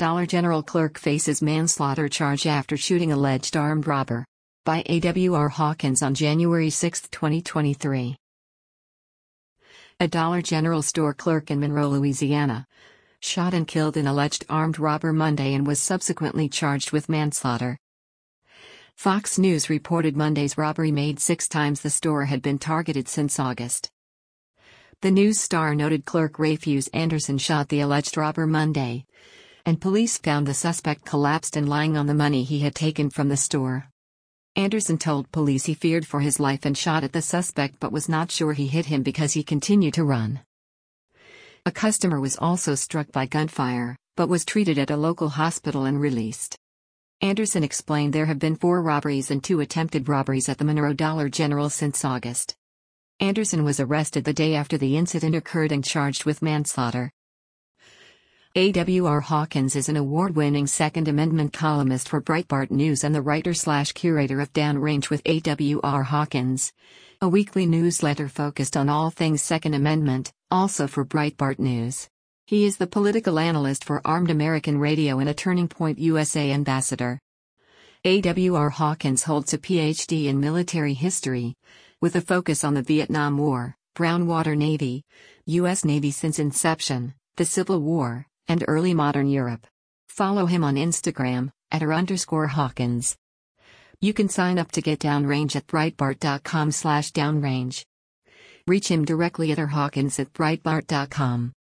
Dollar General clerk faces manslaughter charge after shooting alleged armed robber. By A.W.R. Hawkins on January 6, 2023. A Dollar General store clerk in Monroe, Louisiana, shot and killed an alleged armed robber Monday and was subsequently charged with manslaughter. Fox News reported Monday's robbery made 6 times the store had been targeted since August. The News Star noted clerk Rayfuse Anderson shot the alleged robber Monday, and police found the suspect collapsed and lying on the money he had taken from the store. Anderson told police he feared for his life and shot at the suspect but was not sure he hit him because he continued to run. A customer was also struck by gunfire, but was treated at a local hospital and released. Anderson explained there have been 4 robberies and 2 attempted robberies at the Monroe Dollar General since August. Anderson was arrested the day after the incident occurred and charged with manslaughter. A.W.R. Hawkins is an award-winning Second Amendment columnist for Breitbart News and the writer/curator of Downrange with A.W.R. Hawkins, a weekly newsletter focused on all things Second Amendment, also for Breitbart News. He is the political analyst for Armed American Radio and a Turning Point USA ambassador. A.W.R. Hawkins holds a Ph.D. in military history, with a focus on the Vietnam War, Brown Water Navy, U.S. Navy since inception, the Civil War, and early modern Europe. Follow him on Instagram, @r_Hawkins. You can sign up to get Downrange at Breitbart.com/downrange. Reach him directly at rhawkins@breitbart.com.